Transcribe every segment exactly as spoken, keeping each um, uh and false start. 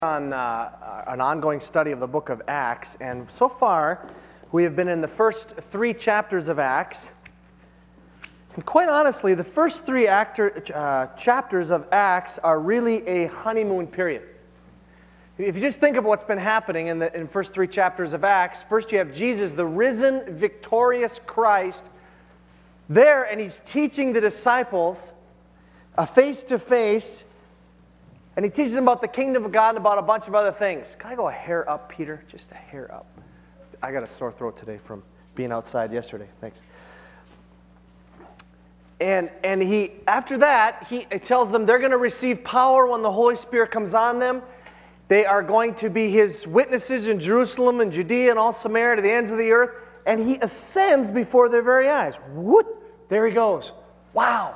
on uh, an ongoing study of the book of Acts, and so far we have been in the first three chapters of Acts. And quite honestly, the first three actor, uh, chapters of Acts are really a honeymoon period. If you just think of what's been happening in the in first three chapters of Acts, first you have Jesus, the risen, victorious Christ, there, and he's teaching the disciples uh, face-to-face. And he teaches them about the kingdom of God and about a bunch of other things. Can I go a hair up, Peter? Just a hair up. I got a sore throat today from being outside yesterday. Thanks. And and he after that, he tells them they're going to receive power when the Holy Spirit comes on them. They are going to be his witnesses in Jerusalem and Judea and all Samaria to the ends of the earth. And he ascends before their very eyes. Whoop! There he goes. Wow.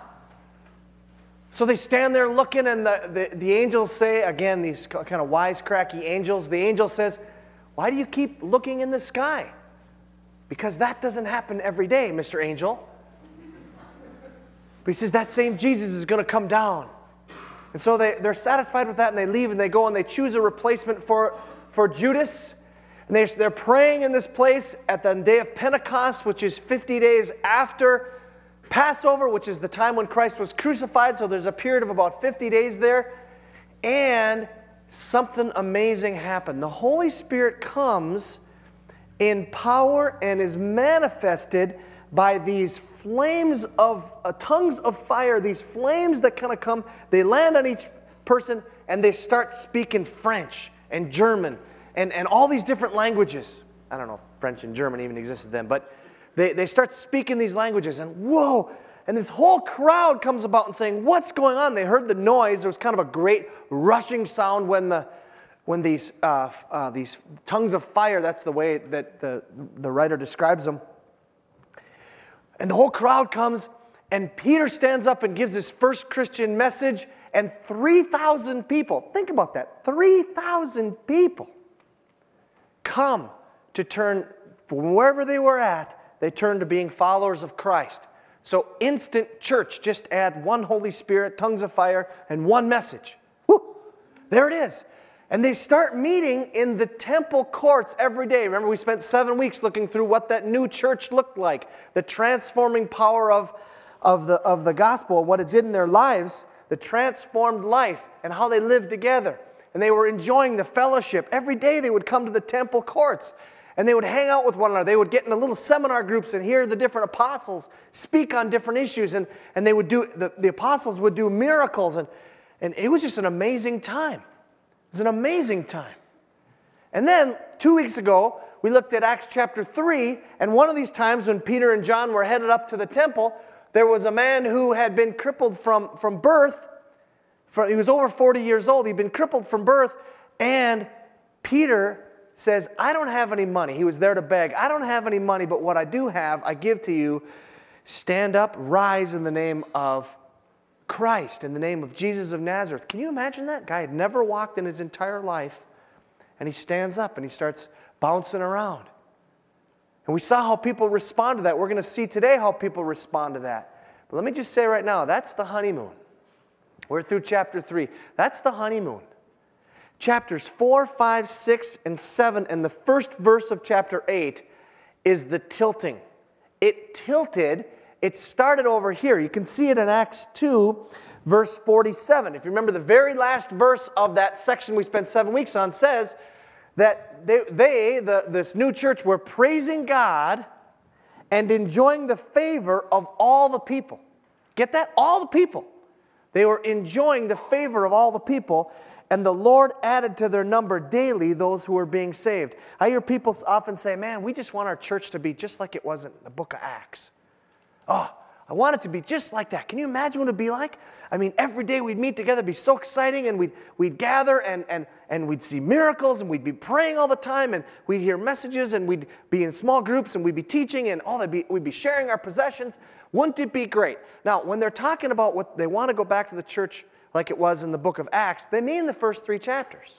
So they stand there looking, and the, the, the angels say, again, these kind of wisecracky angels, the angel says, why do you keep looking in the sky? Because that doesn't happen every day, Mister Angel. But he says, that same Jesus is going to come down. And so they, they're satisfied with that, and they leave, and they go, and they choose a replacement for, for Judas. And they, they're praying in this place at the day of Pentecost, which is fifty days after Passover, which is the time when Christ was crucified, so there's a period of about fifty days there, and something amazing happened. The Holy Spirit comes in power and is manifested by these flames of, uh, tongues of fire, these flames that kind of come, they land on each person, and they start speaking French and German and, and all these different languages. I don't know if French and German even existed then, but They, they start speaking these languages, and whoa, and this whole crowd comes about and saying, what's going on? They heard the noise. There was kind of a great rushing sound when the when these uh, uh, these tongues of fire, that's the way that the, the writer describes them. And the whole crowd comes, and Peter stands up and gives his first Christian message, and three thousand people, think about that, three thousand people come to turn from wherever they were at. They turned to being followers of Christ. So instant church, just add one Holy Spirit, tongues of fire, and one message. Woo! There it is. And they start meeting in the temple courts every day. Remember, we spent seven weeks looking through what that new church looked like, the transforming power of, of, the, of the gospel, what it did in their lives, the transformed life, and how they lived together. And they were enjoying the fellowship. Every day they would come to the temple courts. And they would hang out with one another. They would get into little seminar groups and hear the different apostles speak on different issues. And, and they would do, the, the apostles would do miracles. And, and it was just an amazing time. It was an amazing time. And then, two weeks ago, we looked at Acts chapter three. And one of these times when Peter and John were headed up to the temple, there was a man who had been crippled from, from birth. For, he was over forty years old. He'd been crippled from birth. And Peter says, I don't have any money. He was there to beg. I don't have any money, but what I do have, I give to you. Stand up, rise in the name of Christ, in the name of Jesus of Nazareth. Can you imagine that? Guy had never walked in his entire life, and he stands up and he starts bouncing around. And we saw how people respond to that. We're going to see today how people respond to that. But let me just say right now, that's the honeymoon. We're through chapter three. That's the honeymoon. Chapters four, five, six, and seven, and the first verse of chapter eight is the tilting. It tilted. It started over here. You can see it in Acts two, verse forty-seven. If you remember, the very last verse of that section we spent seven weeks on says that they, they the, this new church, were praising God and enjoying the favor of all the people. Get that? All the people. They were enjoying the favor of all the people. And the Lord added to their number daily those who were being saved. I hear people often say, man, we just want our church to be just like it was in the book of Acts. Oh, I want it to be just like that. Can you imagine what it would be like? I mean, every day we'd meet together, it'd be so exciting, and we'd, we'd gather, and, and, and we'd see miracles, and we'd be praying all the time, and we'd hear messages, and we'd be in small groups, and we'd be teaching, and all that, be, we'd be sharing our possessions. Wouldn't it be great? Now, when they're talking about what they want to go back to the church like it was in the book of Acts, they mean the first three chapters.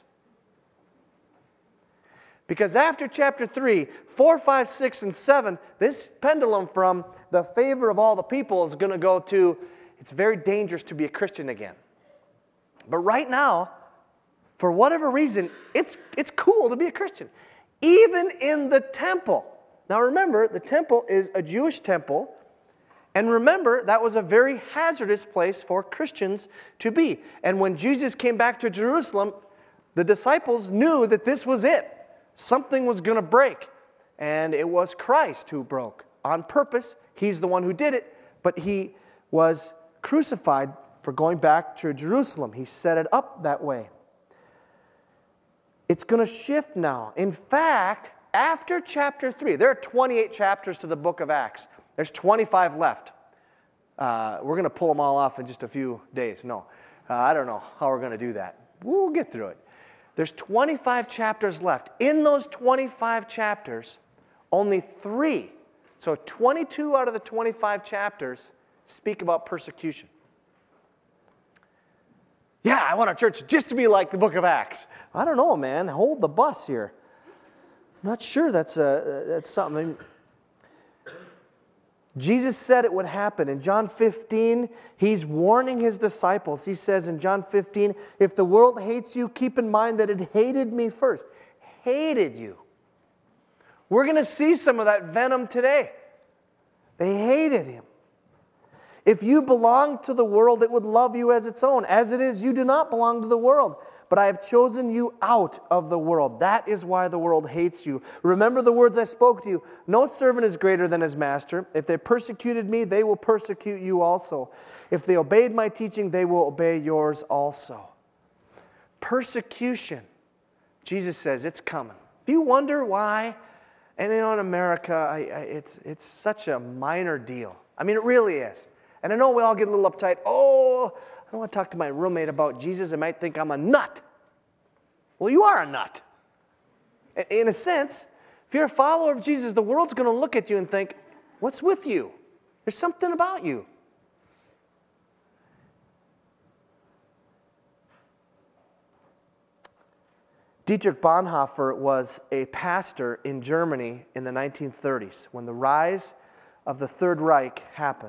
Because after chapter three, four, five, six, and seven, this pendulum from the favor of all the people is going to go to, it's very dangerous to be a Christian again. But right now, for whatever reason, it's, it's cool to be a Christian. Even in the temple. Now remember, the temple is a Jewish temple. And remember, that was a very hazardous place for Christians to be. And when Jesus came back to Jerusalem, the disciples knew that this was it. Something was going to break. And it was Christ who broke. On purpose, he's the one who did it. But he was crucified for going back to Jerusalem. He set it up that way. It's going to shift now. In fact, after chapter three, there are twenty-eight chapters to the book of Acts. There's twenty-five left. Uh, we're going to pull them all off in just a few days. No, uh, I don't know how we're going to do that. We'll get through it. There's twenty-five chapters left. In those twenty-five chapters, only three, so twenty-two out of the twenty-five chapters speak about persecution. Yeah, I want our church just to be like the book of Acts. I don't know, man. Hold the bus here. I'm not sure that's, a, that's something. Jesus said it would happen. In John fifteen, he's warning his disciples. He says in John fifteen, if the world hates you, keep in mind that it hated me first. Hated you. We're going to see some of that venom today. They hated him. If you belonged to the world, it would love you as its own. As it is, you do not belong to the world. But I have chosen you out of the world. That is why the world hates you. Remember the words I spoke to you. No servant is greater than his master. If they persecuted me, they will persecute you also. If they obeyed my teaching, they will obey yours also. Persecution. Jesus says it's coming. Do you wonder why? And you know, in America, I, I, it's, it's such a minor deal. I mean, it really is. And I know we all get a little uptight. Oh, I don't want to talk to my roommate about Jesus. I might think I'm a nut. Well, you are a nut. In a sense, if you're a follower of Jesus, the world's going to look at you and think, what's with you? There's something about you. Dietrich Bonhoeffer was a pastor in Germany in the nineteen thirties when the rise of the Third Reich happened.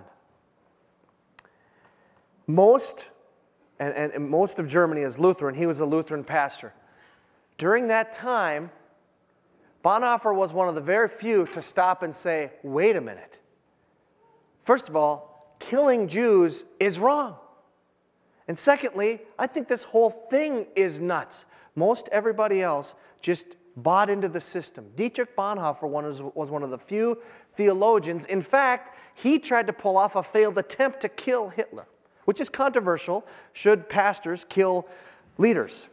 Most, and, and most of Germany is Lutheran. He was a Lutheran pastor. During that time, Bonhoeffer was one of the very few to stop and say, wait a minute. First of all, killing Jews is wrong. And secondly, I think this whole thing is nuts. Most everybody else just bought into the system. Dietrich Bonhoeffer was one of the few theologians. In fact, he tried to pull off a failed attempt to kill Hitler, which is controversial. Should pastors kill leaders?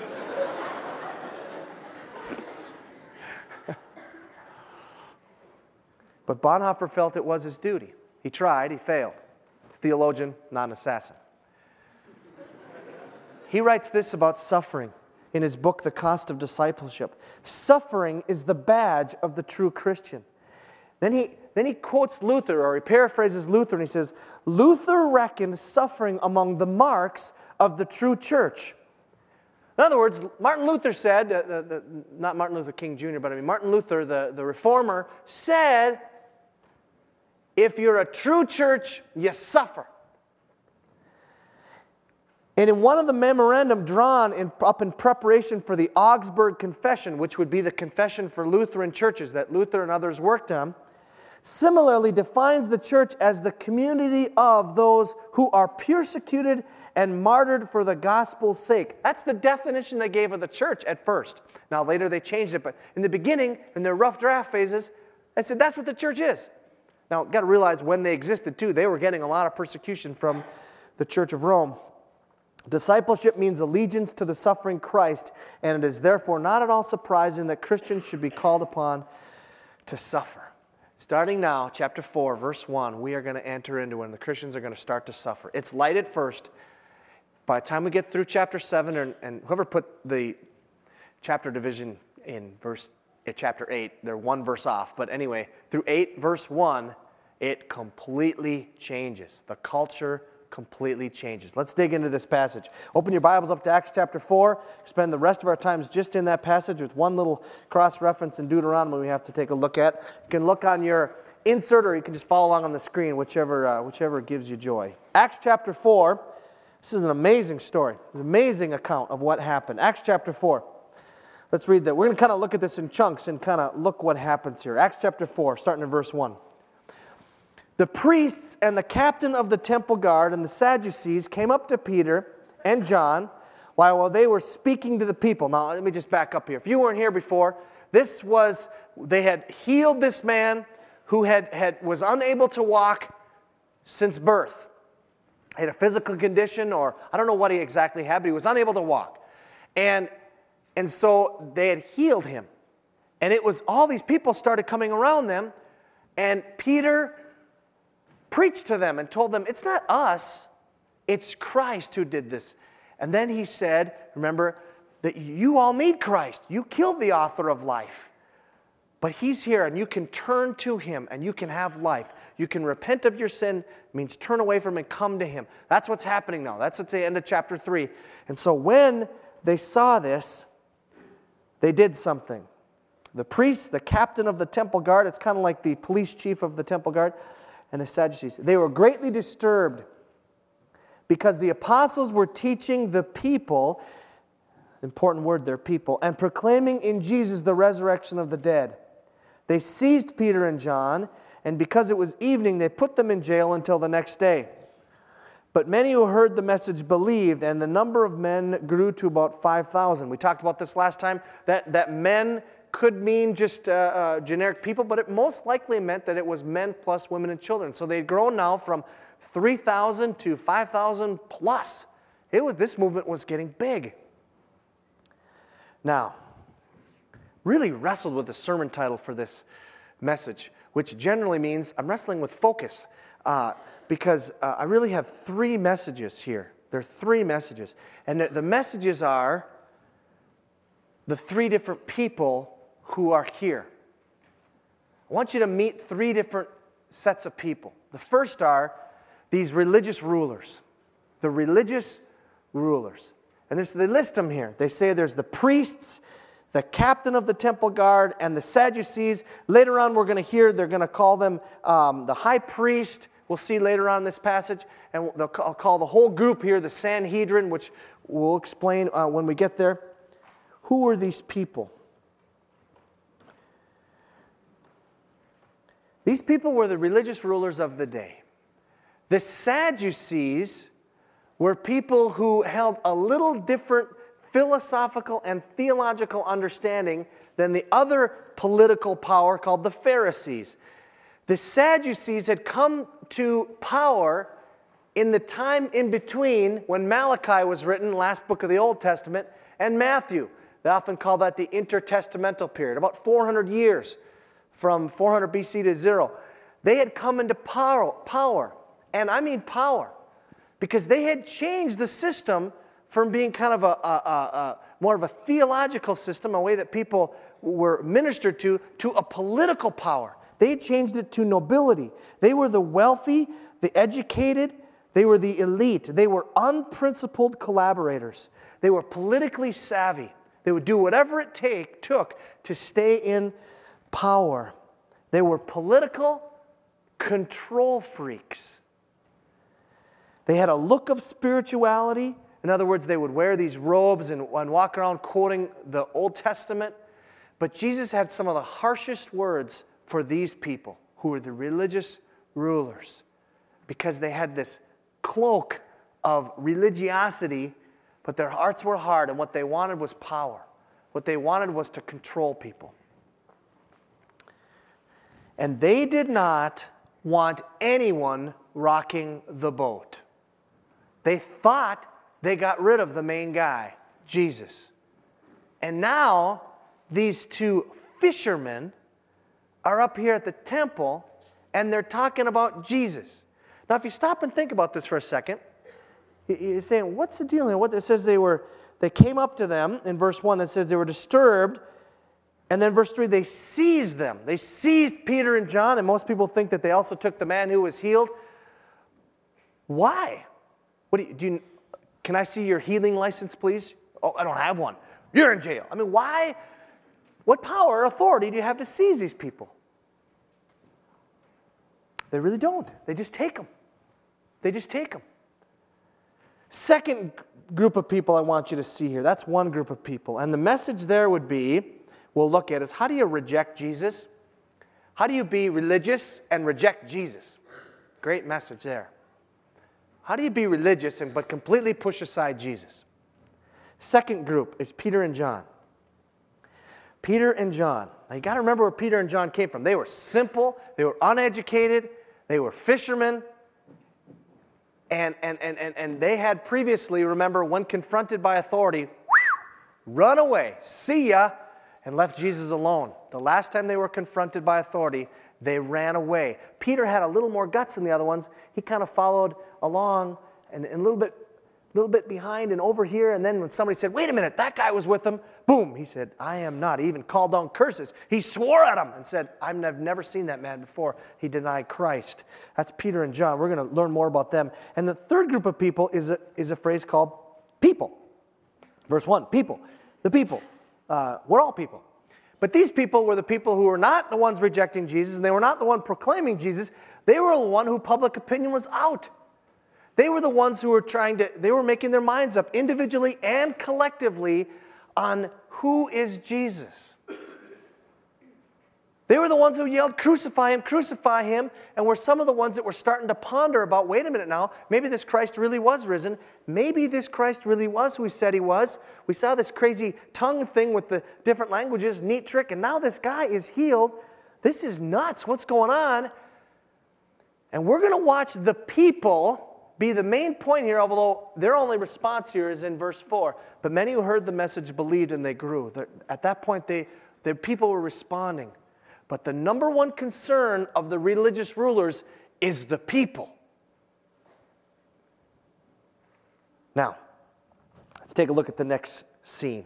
But Bonhoeffer felt it was his duty. He tried, he failed. He's a theologian, not an assassin. He writes this about suffering in his book, The Cost of Discipleship. Suffering is the badge of the true Christian. Then he, then he quotes Luther, or he paraphrases Luther, and he says, Luther reckoned suffering among the marks of the true church. In other words, Martin Luther said, uh, the, the, not Martin Luther King Junior, but I mean Martin Luther, the, the reformer, said, if you're a true church, you suffer. And in one of the memorandum drawn in, up in preparation for the Augsburg Confession, which would be the confession for Lutheran churches that Luther and others worked on, similarly defines the church as the community of those who are persecuted and martyred for the gospel's sake. That's the definition they gave of the church at first. Now later they changed it, but in the beginning, in their rough draft phases, they said that's what the church is. Now, got to realize when they existed too, they were getting a lot of persecution from the Church of Rome. Discipleship means allegiance to the suffering Christ, and it is therefore not at all surprising that Christians should be called upon to suffer. Starting now, chapter four, verse one, we are going to enter into when the Christians are going to start to suffer. It's light at first. By the time we get through chapter seven, and, and whoever put the chapter division in verse at chapter eight, they're one verse off. But anyway, through eight, verse one, it completely changes. The culture completely changes. Let's dig into this passage. Open your Bibles up to Acts chapter four. Spend the rest of our times just in that passage with one little cross-reference in Deuteronomy we have to take a look at. You can look on your insert or you can just follow along on the screen, whichever, uh, whichever gives you joy. Acts chapter four, This is an amazing story, an amazing account of what happened. Acts chapter four. Let's read that. We're going to kind of look at this in chunks and kind of look what happens here. Acts chapter four, starting in verse one. The priests and the captain of the temple guard and the Sadducees came up to Peter and John while they were speaking to the people. Now, let me just back up here. If you weren't here before, this was, they had healed this man who had, had was unable to walk since birth. He had a physical condition, or I don't know what he exactly had, but he was unable to walk. And, and so they had healed him. And it was, all these people started coming around them, and Peter preached to them and told them, it's not us, it's Christ who did this. And then he said, remember, that you all need Christ. You killed the author of life. But he's here, and you can turn to him, and you can have life. You can repent of your sin, means turn away from him and come to him. That's what's happening now. That's at the end of chapter three. And so when they saw this, they did something. The priest, the captain of the temple guard, it's kind of like the police chief of the temple guard, and the Sadducees, they were greatly disturbed because the apostles were teaching the people, important word there, people, and proclaiming in Jesus the resurrection of the dead. They seized Peter and John, and because it was evening, they put them in jail until the next day. But many who heard the message believed, and the number of men grew to about five thousand. We talked about this last time, that, that men could mean just uh, uh, generic people, but it most likely meant that it was men plus women and children. So they'd grown now from three thousand to five thousand plus. It was, this movement was getting big. Now, really wrestled with the sermon title for this message, which generally means I'm wrestling with focus, uh, because uh, I really have three messages here. There are three messages. And the, the messages are the three different people who are here. I want you to meet three different sets of people. The first are these religious rulers. The religious rulers. And there's, they list them here. They say there's the priests, the captain of the temple guard, and the Sadducees. Later on, we're going to hear they're going to call them um, the high priest. We'll see later on in this passage. And they'll call, call the whole group here the Sanhedrin, which we'll explain uh, when we get there. Who were these people? These people were the religious rulers of the day. The Sadducees were people who held a little different philosophical and theological understanding than the other political power called the Pharisees. The Sadducees had come to power in the time in between when Malachi was written, last book of the Old Testament, and Matthew. They often call that the intertestamental period, about four hundred years. From four hundred B C to zero. They had come into power, power, and I mean power, because they had changed the system from being kind of a, a, a, a more of a theological system, a way that people were ministered to, to a political power. They had changed it to nobility. They were the wealthy, the educated, they were the elite. They were unprincipled collaborators. They were politically savvy. They would do whatever it take, took to stay in power. They were political control freaks. They had a look of spirituality. In other words, they would wear these robes and, and walk around quoting the Old Testament. But Jesus had some of the harshest words for these people who were the religious rulers, because they had this cloak of religiosity, but their hearts were hard, and what they wanted was power. What they wanted was to control people. And they did not want anyone rocking the boat. They thought they got rid of the main guy, Jesus. And now these two fishermen are up here at the temple, and they're talking about Jesus. Now, if you stop and think about this for a second, you're saying, what's the deal here? What it says they were, they came up to them in verse one. It says they were disturbed. And then verse three, they seized them. They seized Peter and John, and most people think that they also took the man who was healed. Why? What do you, do you, can I see your healing license, please? Oh, I don't have one. You're in jail. I mean, why? What power or authority do you have to seize these people? They really don't. They just take them. They just take them. Second group of people I want you to see here. That's one group of people. And the message there would be, we'll look at, is how do you reject Jesus? How do you be religious and reject Jesus? Great message there. How do you be religious and but completely push aside Jesus? Second group is Peter and John. Peter and John. Now you got to remember where Peter and John came from. They were simple, they were uneducated, they were fishermen, and, and, and, and, and they had previously, remember, when confronted by authority, run away, see ya, and left Jesus alone. The last time they were confronted by authority, they ran away. Peter had a little more guts than the other ones. He kind of followed along and, and a little bit little bit behind and over here, and then when somebody said, wait a minute, that guy was with them, boom, he said, I am not. He even called down curses. He swore at them and said, I've never seen that man before. He denied Christ. That's Peter and John. We're going to learn more about them. And the third group of people is a, is a phrase called people. Verse one, people. The people. Uh, we're all people. But these people were the people who were not the ones rejecting Jesus, and they were not the one proclaiming Jesus. They were the one who public opinion was out. They were the ones who were trying to, they were making their minds up individually and collectively on who is Jesus. They were the ones who yelled, crucify him, crucify him, and were some of the ones that were starting to ponder about, wait a minute now, maybe this Christ really was risen. Maybe this Christ really was who he said he was. We saw this crazy tongue thing with the different languages, neat trick, and now this guy is healed. This is nuts. What's going on? And we're going to watch the people be the main point here, although their only response here is in verse four. But many who heard the message believed and they grew. They're, at that point, they, the people were responding. But the number one concern of the religious rulers is the people. Now, let's take a look at the next scene.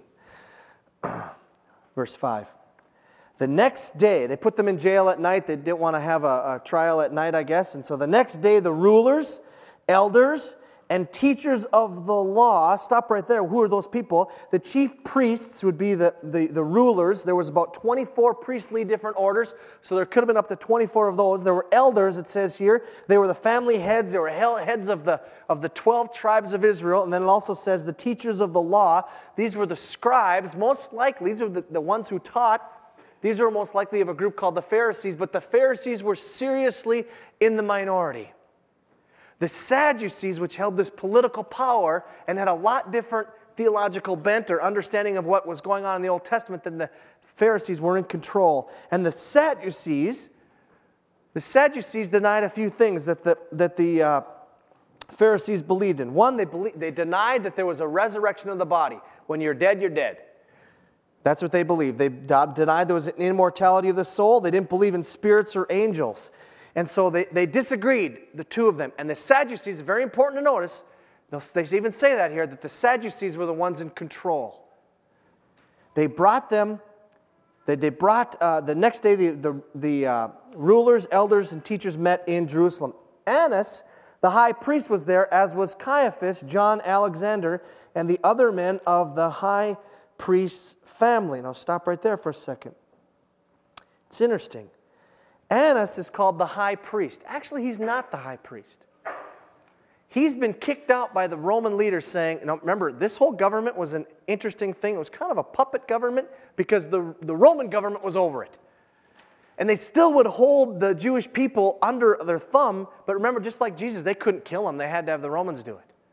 Verse five. The next day, they put them in jail at night. They didn't want to have a, a trial at night, I guess. And so the next day, the rulers, elders, and teachers of the law, stop right there. Who are those people? The chief priests would be the, the, the rulers. There was about twenty-four priestly different orders, so there could have been up to twenty-four of those. There were elders, it says here. They were the family heads. They were heads of the, of the twelve tribes of Israel. And then it also says the teachers of the law. These were the scribes. Most likely, these are the, the ones who taught. These are most likely of a group called the Pharisees, but the Pharisees were seriously in the minority. The Sadducees, which held this political power and had a lot different theological bent or understanding of what was going on in the Old Testament than the Pharisees, were in control. And the Sadducees, the Sadducees denied a few things that the, that the uh, Pharisees believed in. One, they, believed, they denied that there was a resurrection of the body. When you're dead, you're dead. That's what they believed. They denied there was an immortality of the soul. They didn't believe in spirits or angels. And so they, they disagreed, the two of them. And the Sadducees, very important to notice, they even say that here, that the Sadducees were the ones in control. They brought them, they, they brought, uh, the next day, the, the, the uh, rulers, elders, and teachers met in Jerusalem. Annas, the high priest, was there, as was Caiaphas, John, Alexander, and the other men of the high priest's family. Now stop right there for a second. It's interesting. Annas is called the high priest. Actually, he's not the high priest. He's been kicked out by the Roman leaders saying, now remember, this whole government was an interesting thing. It was kind of a puppet government because the, the Roman government was over it. And they still would hold the Jewish people under their thumb, but remember, just like Jesus, they couldn't kill him. They had to have the Romans do it.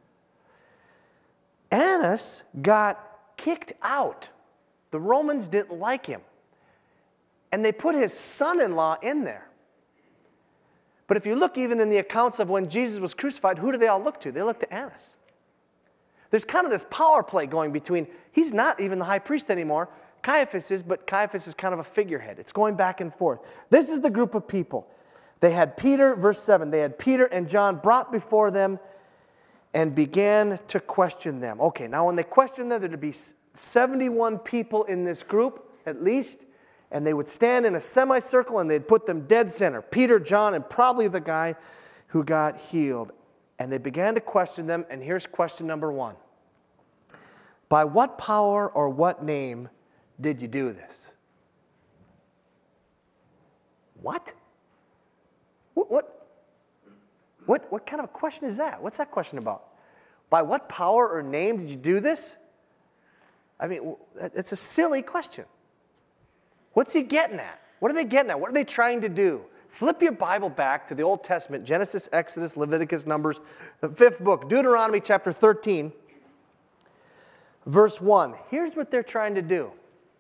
Annas got kicked out. The Romans didn't like him. And they put his son-in-law in there. But if you look even in the accounts of when Jesus was crucified, who do they all look to? They look to Annas. There's kind of this power play going between, he's not even the high priest anymore. Caiaphas is, but Caiaphas is kind of a figurehead. It's going back and forth. This is the group of people. They had Peter, verse seven, they had Peter and John brought before them and began to question them. Okay, now when they questioned them, there would be seventy-one people in this group, at least. And they would stand in a semicircle and they'd put them dead center. Peter, John, and probably the guy who got healed. And they began to question them. And here's question number one. By what power or what name did you do this? What? What, what, what, what kind of a question is that? What's that question about? By what power or name did you do this? I mean, it's a silly question. What's he getting at? What are they getting at? What are they trying to do? Flip your Bible back to the Old Testament, Genesis, Exodus, Leviticus, Numbers, the fifth book, Deuteronomy chapter thirteen, verse one. Here's what they're trying to do.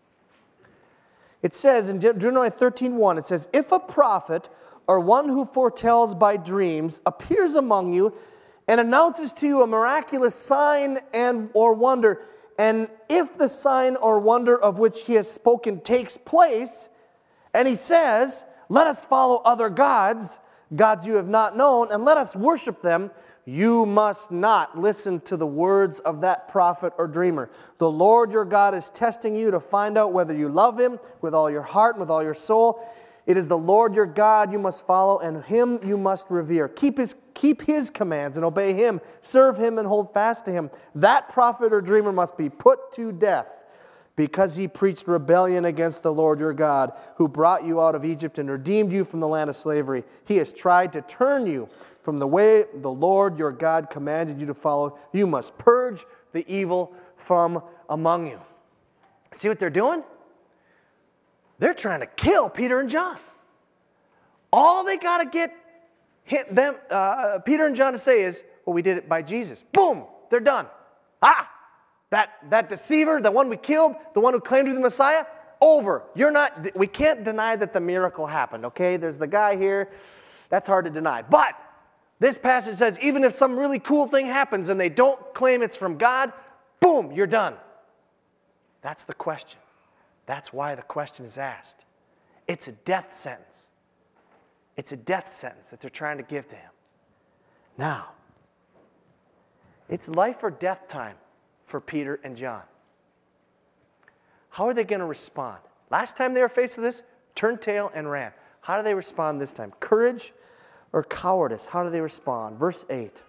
It says in Deuteronomy thirteen one, it says, if a prophet or one who foretells by dreams appears among you and announces to you a miraculous sign and or wonder, and if the sign or wonder of which he has spoken takes place, and he says, let us follow other gods, gods you have not known, and let us worship them, you must not listen to the words of that prophet or dreamer. The Lord your God is testing you to find out whether you love him with all your heart and with all your soul. It is the Lord your God you must follow, and him you must revere. Keep his, keep his commands and obey him. Serve him and hold fast to him. That prophet or dreamer must be put to death because he preached rebellion against the Lord your God, who brought you out of Egypt and redeemed you from the land of slavery. He has tried to turn you from the way the Lord your God commanded you to follow. You must purge the evil from among you. See what they're doing? They're trying to kill Peter and John. All they got to get hit them, uh, Peter and John to say is, well, we did it by Jesus. Boom, they're done. Ah, that, that deceiver, the one we killed, the one who claimed to be the Messiah, over. You're not, we can't deny that the miracle happened, okay? There's the guy here. That's hard to deny. But this passage says, even if some really cool thing happens and they don't claim it's from God, boom, you're done. That's the question. That's why the question is asked. It's a death sentence. It's a death sentence that they're trying to give to him. Now, it's life or death time for Peter and John. How are they going to respond? Last time they were faced with this, turned tail and ran. How do they respond this time? Courage or cowardice? How do they respond? Verse eight.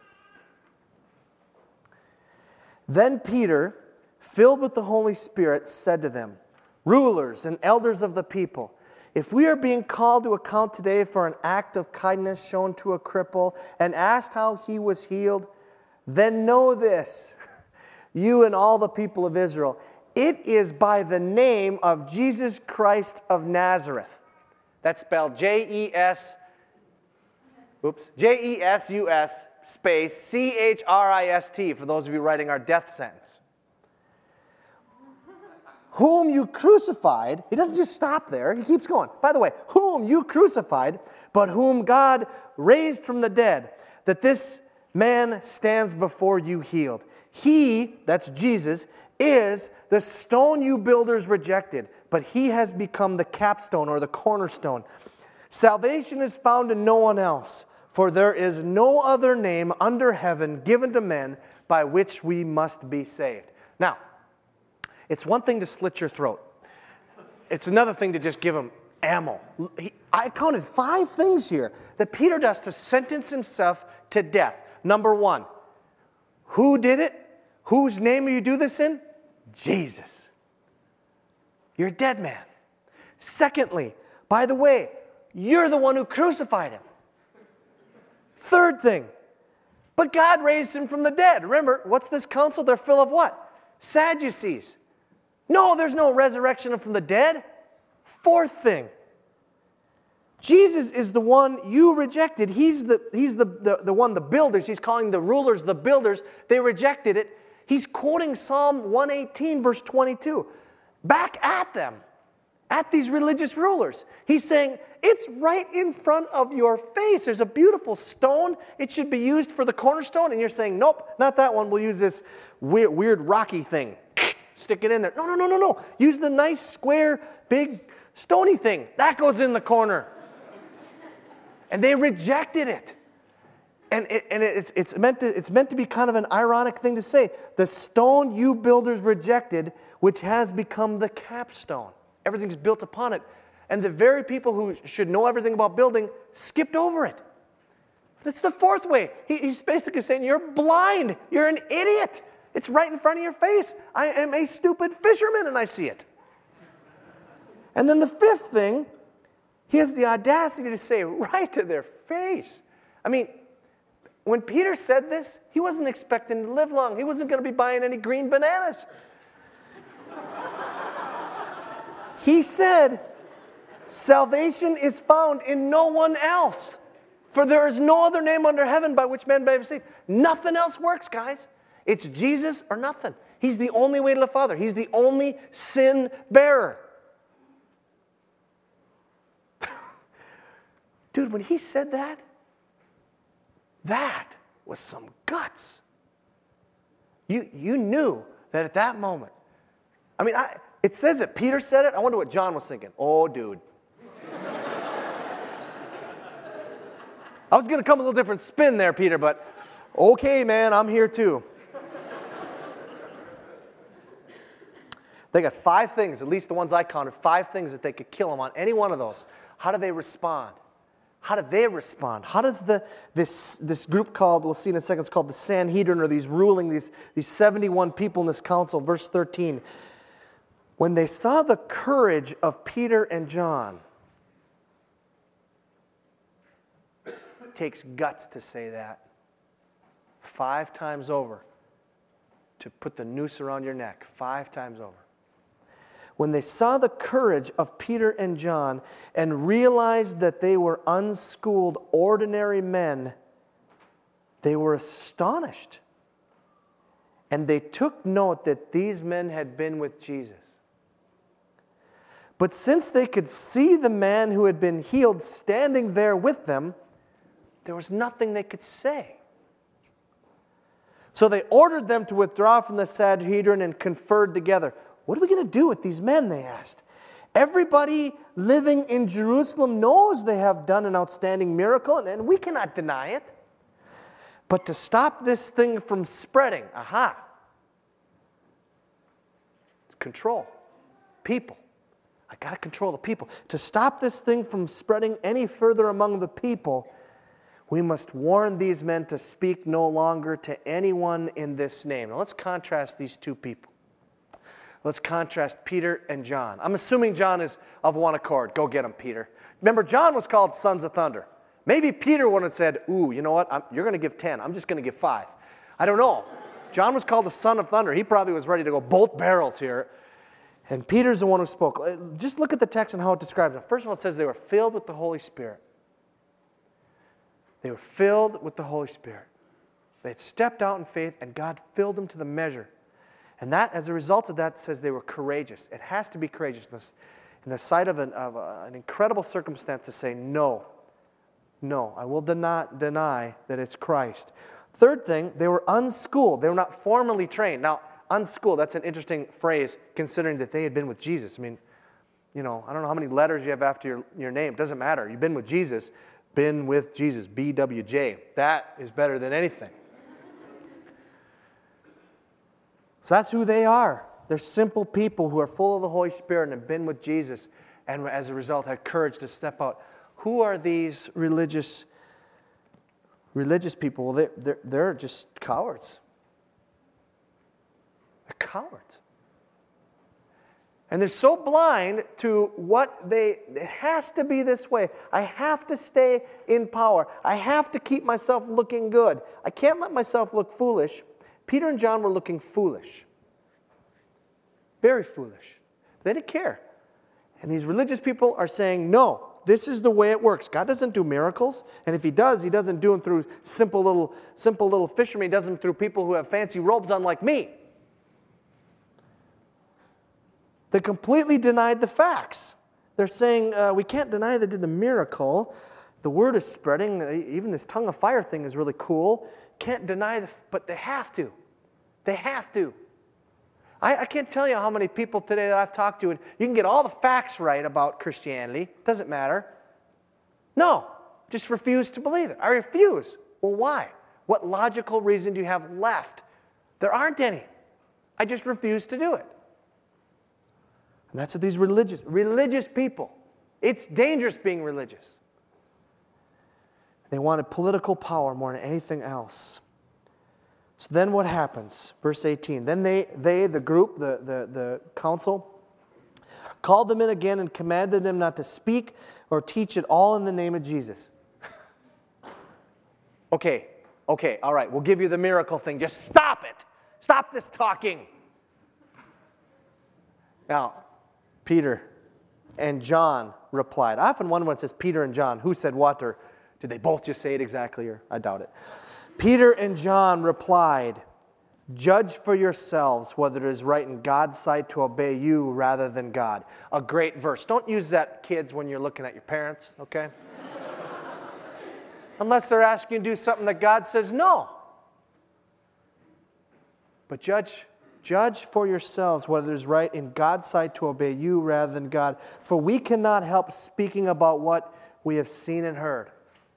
Then Peter, filled with the Holy Spirit, said to them, rulers and elders of the people, if we are being called to account today for an act of kindness shown to a cripple and asked how he was healed, then know this, you and all the people of Israel, it is by the name of Jesus Christ of Nazareth. That's spelled J E S, oops, J E S U S space C H R I S T for those of you writing our death sentence. Whom you crucified, he doesn't just stop there, he keeps going. By the way, whom you crucified, but whom God raised from the dead, that this man stands before you healed. He, that's Jesus, is the stone you builders rejected, but he has become the capstone or the cornerstone. Salvation is found in no one else, for there is no other name under heaven given to men by which we must be saved. Now, it's one thing to slit your throat. It's another thing to just give him ammo. He, I counted five things here that Peter does to sentence himself to death. Number one, who did it? Whose name do you do this in? Jesus. You're a dead man. Secondly, by the way, you're the one who crucified him. Third thing, but God raised him from the dead. Remember, what's this council? They're full of what? Sadducees. No, there's no resurrection from the dead. Fourth thing, Jesus is the one you rejected. He's the, he's the, the, the one, the builders. He's calling the rulers the builders. They rejected it. He's quoting Psalm one eighteen, verse twenty-two. Back at them, at these religious rulers. He's saying, it's right in front of your face. There's a beautiful stone. It should be used for the cornerstone. And you're saying, nope, not that one. We'll use this weird, weird rocky thing. Stick it in there. No, no, no, no, no. Use the nice, square, big, stony thing. That goes in the corner. And they rejected it. And, it, and it's, it's, meant to, it's meant to be kind of an ironic thing to say. The stone you builders rejected, which has become the capstone. Everything's built upon it. And the very people who should know everything about building skipped over it. That's the fourth way. He, he's basically saying, you're blind. You're an idiot. It's right in front of your face. I am a stupid fisherman and I see it. And then the fifth thing, he has the audacity to say right to their face. I mean, when Peter said this, he wasn't expecting to live long. He wasn't going to be buying any green bananas. He said, salvation is found in no one else. For there is no other name under heaven by which men may be saved. Nothing else works, guys. It's Jesus or nothing. He's the only way to the Father. He's the only sin bearer. Dude, when he said that, that was some guts. You, you knew that at that moment. I mean, I, it says that Peter said it. I wonder what John was thinking. Oh, dude. I was going to come a little different spin there, Peter, but okay, man, I'm here too. They got five things, at least the ones I counted, five things that they could kill him on. Any one of those. How do they respond? How do they respond? How does the this this group called, we'll see in a second, it's called the Sanhedrin, or these ruling, these, these seventy-one people in this council, verse thirteen. When they saw the courage of Peter and John, it takes guts to say that. Five times over. To put the noose around your neck. Five times over. When they saw the courage of Peter and John and realized that they were unschooled, ordinary men, they were astonished. And they took note that these men had been with Jesus. But since they could see the man who had been healed standing there with them, there was nothing they could say. So they ordered them to withdraw from the Sanhedrin and conferred together. What are we going to do with these men, they asked. Everybody living in Jerusalem knows they have done an outstanding miracle, and we cannot deny it. But to stop this thing from spreading, aha, control, people. I got to control the people. To stop this thing from spreading any further among the people, we must warn these men to speak no longer to anyone in this name. Now let's contrast these two people. Let's contrast Peter and John. I'm assuming John is of one accord. Go get him, Peter. Remember, John was called Sons of Thunder. Maybe Peter would have said, ooh, you know what? I'm, you're going to give ten. I'm just going to give five. I don't know. John was called the Son of Thunder. He probably was ready to go both barrels here. And Peter's the one who spoke. Just look at the text and how it describes them. First of all, it says they were filled with the Holy Spirit. They were filled with the Holy Spirit. They had stepped out in faith, and God filled them to the measure. And that, as a result of that, it says they were courageous. It has to be courageousness in the sight of an, of a, an incredible circumstance to say, no, no, I will not deny that it's Christ. Third thing, they were unschooled. They were not formally trained. Now, unschooled, that's an interesting phrase considering that they had been with Jesus. I mean, you know, I don't know how many letters you have after your, your name. It doesn't matter. You've been with Jesus. Been with Jesus, B W J. That is better than anything. So that's who they are. They're simple people who are full of the Holy Spirit and have been with Jesus and as a result had courage to step out. Who are these religious religious people? Well, they're, they're, they're just cowards. They're cowards. And they're so blind to what they, it has to be this way. I have to stay in power. I have to keep myself looking good. I can't let myself look foolish. Peter and John were looking foolish. Very foolish. They didn't care. And these religious people are saying, no, this is the way it works. God doesn't do miracles. And if he does, he doesn't do them through simple little, simple little fishermen. He does them through people who have fancy robes on like me. They completely denied the facts. They're saying, uh, we can't deny they did the miracle. The word is spreading. Even this tongue of fire thing is really cool. Can't deny, the, but they have to. They have to. I, I can't tell you how many people today that I've talked to, and you can get all the facts right about Christianity. Doesn't matter. No, just refuse to believe it. I refuse. Well, why? What logical reason do you have left? There aren't any. I just refuse to do it. And that's what these religious, religious people. It's dangerous being religious. They wanted political power more than anything else. So then what happens? Verse eighteen. Then they, they the group, the, the, the council, called them in again and commanded them not to speak or teach at all in the name of Jesus. Okay, Okay, all right, we'll give you the miracle thing. Just stop it. Stop this talking. Now, Peter and John replied. I often wonder when it says Peter and John, who said what, or did they both just say it exactly, or I doubt it. Peter and John replied, judge for yourselves whether it is right in God's sight to obey you rather than God. A great verse. Don't use that, kids, when you're looking at your parents, okay? Unless they're asking you to do something that God says no. But judge, judge for yourselves whether it is right in God's sight to obey you rather than God. For we cannot help speaking about what we have seen and heard.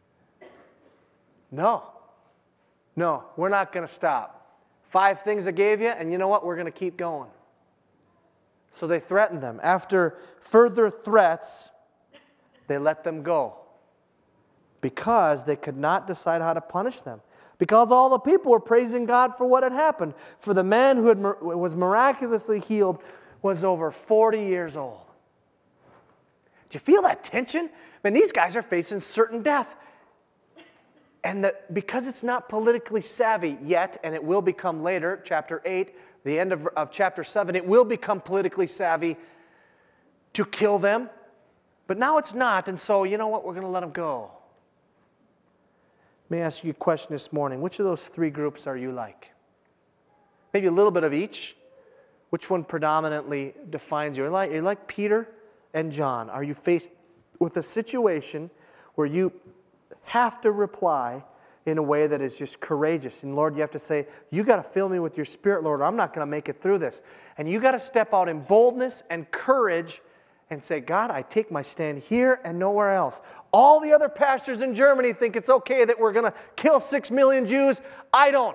No. No, we're not going to stop. Five things I gave you, and you know what? We're going to keep going. So they threatened them. After further threats, they let them go. Because they could not decide how to punish them. Because all the people were praising God for what had happened. For the man who had, was miraculously healed was over forty years old. Do you feel that tension? I mean, these guys are facing certain death. And that because it's not politically savvy yet, and it will become later, chapter eight, the end of, of chapter seven, it will become politically savvy to kill them. But now it's not, and so, you know what, we're going to let them go. Let me ask you a question this morning. Which of those three groups are you like? Maybe a little bit of each. Which one predominantly defines you? Are you like, are you like Peter and John? Are you faced with a situation where you have to reply in a way that is just courageous? And Lord, you have to say, you got to fill me with your Spirit, Lord, or I'm not going to make it through this. And you got to step out in boldness and courage and say, God, I take my stand here and nowhere else. All the other pastors in Germany think it's okay that we're going to kill six million Jews. I don't.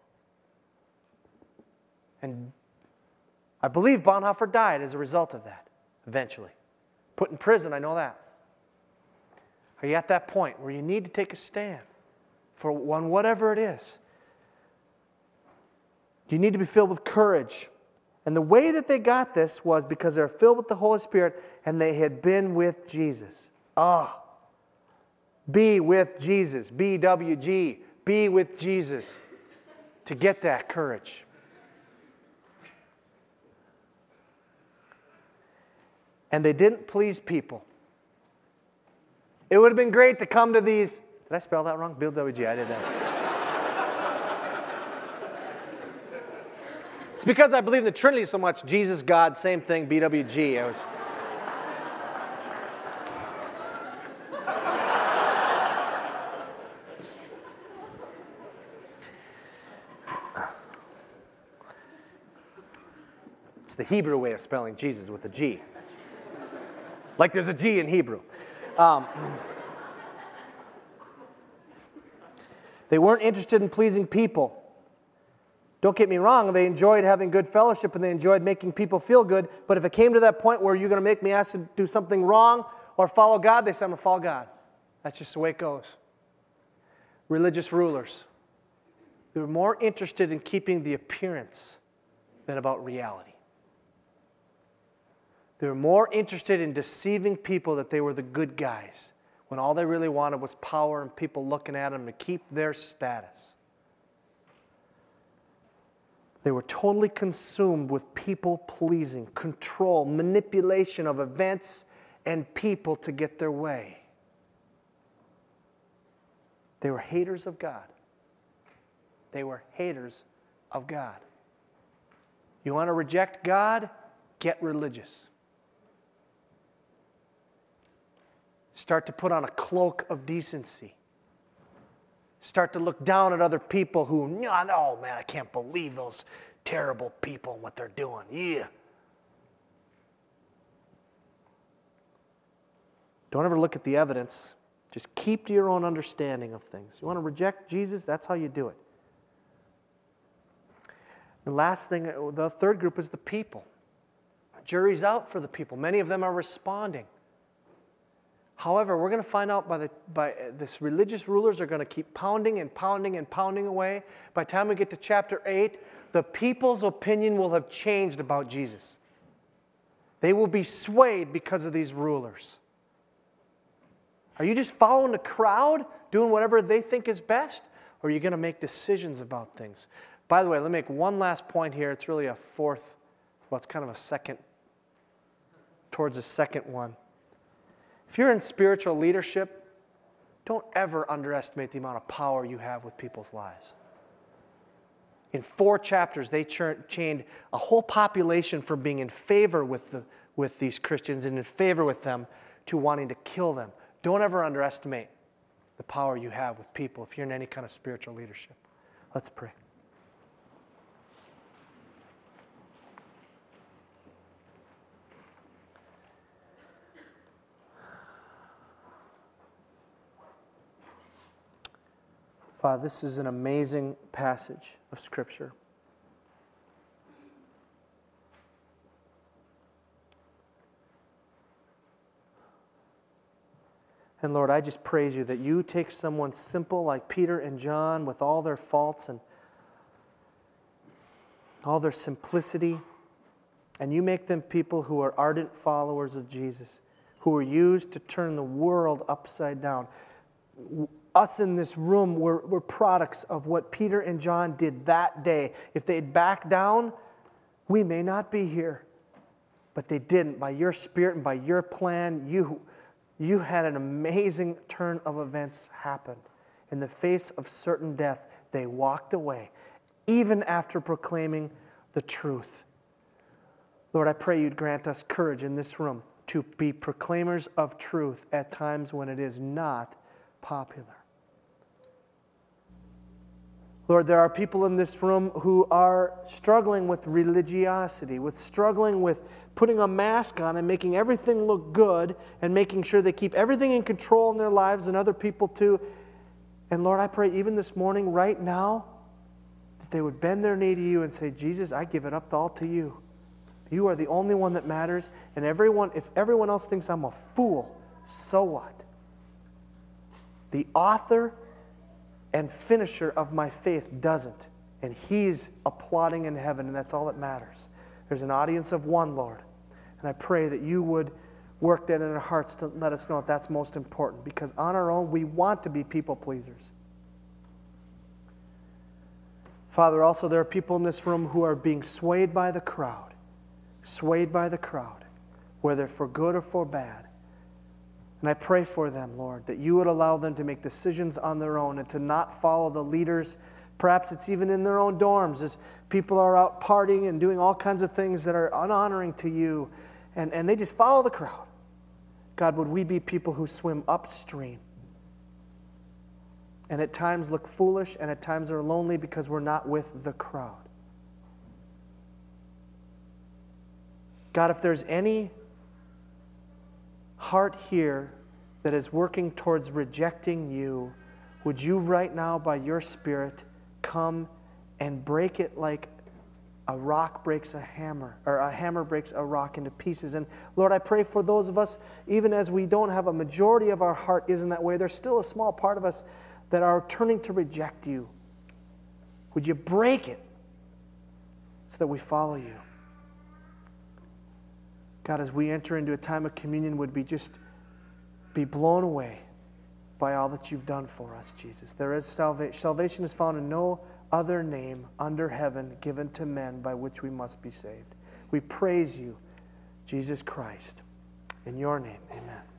And I believe Bonhoeffer died as a result of that, eventually. Put in prison, I know that. Are you at that point where you need to take a stand for one, whatever it is? You need to be filled with courage. And the way that they got this was because they were filled with the Holy Spirit and they had been with Jesus. Ah. Be with Jesus. B W G. Be with Jesus. To get that courage. And they didn't please people. It would have been great to come to these. Did I spell that wrong? B W G. I did that. It's because I believe in the Trinity so much. Jesus, God, same thing, B W G. I was... It's the Hebrew way of spelling Jesus with a G. Like there's a G in Hebrew. Um, they weren't interested in pleasing people. Don't get me wrong, they enjoyed having good fellowship and they enjoyed making people feel good, but if it came to that point where you're going to make me ask to do something wrong or follow God, they said, I'm going to follow God. That's just the way it goes. Religious rulers. They were more interested in keeping the appearance than about reality. They were more interested in deceiving people that they were the good guys when all they really wanted was power and people looking at them to keep their status. They were totally consumed with people-pleasing, control, manipulation of events and people to get their way. They were haters of God. They were haters of God. You want to reject God? Get religious. Start to put on a cloak of decency. Start to look down at other people who, oh man, I can't believe those terrible people and what they're doing. Yeah. Don't ever look at the evidence. Just keep to your own understanding of things. You want to reject Jesus? That's how you do it. The last thing, the third group is the people. Jury's out for the people. Many of them are responding. However, we're going to find out by the by this religious rulers are going to keep pounding and pounding and pounding away. By the time we get to chapter eight, the people's opinion will have changed about Jesus. They will be swayed because of these rulers. Are you just following the crowd, doing whatever they think is best? Or are you going to make decisions about things? By the way, let me make one last point here. It's really a fourth, well, it's kind of a second, towards a second one. If you're in spiritual leadership, don't ever underestimate the amount of power you have with people's lives. In four chapters, they changed a whole population from being in favor with, the, with these Christians and in favor with them to wanting to kill them. Don't ever underestimate the power you have with people if you're in any kind of spiritual leadership. Let's pray. Father, this is an amazing passage of Scripture. And Lord, I just praise you that you take someone simple like Peter and John with all their faults and all their simplicity, and you make them people who are ardent followers of Jesus, who are used to turn the world upside down. Us in this room, we're, we're products of what Peter and John did that day. If they'd backed down, we may not be here. But they didn't. By your Spirit and by your plan, you, you had an amazing turn of events happen. In the face of certain death, they walked away, even after proclaiming the truth. Lord, I pray you'd grant us courage in this room to be proclaimers of truth at times when it is not popular. Lord, there are people in this room who are struggling with religiosity, with struggling with putting a mask on and making everything look good and making sure they keep everything in control in their lives and other people too. And Lord, I pray even this morning, right now, that they would bend their knee to you and say, Jesus, I give it up all to you. You are the only one that matters. And everyone, if everyone else thinks I'm a fool, so what? The author and finisher of my faith doesn't. And he's applauding in heaven, and that's all that matters. There's an audience of one, Lord. And I pray that you would work that in our hearts to let us know that that's most important. Because on our own, we want to be people pleasers. Father, also there are people in this room who are being swayed by the crowd. Swayed by the crowd, whether for good or for bad. And I pray for them, Lord, that you would allow them to make decisions on their own and to not follow the leaders. Perhaps it's even in their own dorms as people are out partying and doing all kinds of things that are unhonoring to you. And, and they just follow the crowd. God, would we be people who swim upstream and at times look foolish and at times are lonely because we're not with the crowd. God, if there's any heart here that is working towards rejecting you, would you right now by your Spirit come and break it like a rock breaks a hammer, or a hammer breaks a rock into pieces. And Lord, I pray for those of us, even as we don't have a majority of our heart isn't that way, there's still a small part of us that are turning to reject you. Would you break it so that we follow you? God, as we enter into a time of communion, would we just be blown away by all that you've done for us, Jesus. There is salvation. Salvation is found in no other name under heaven given to men by which we must be saved. We praise you, Jesus Christ. In your name, amen.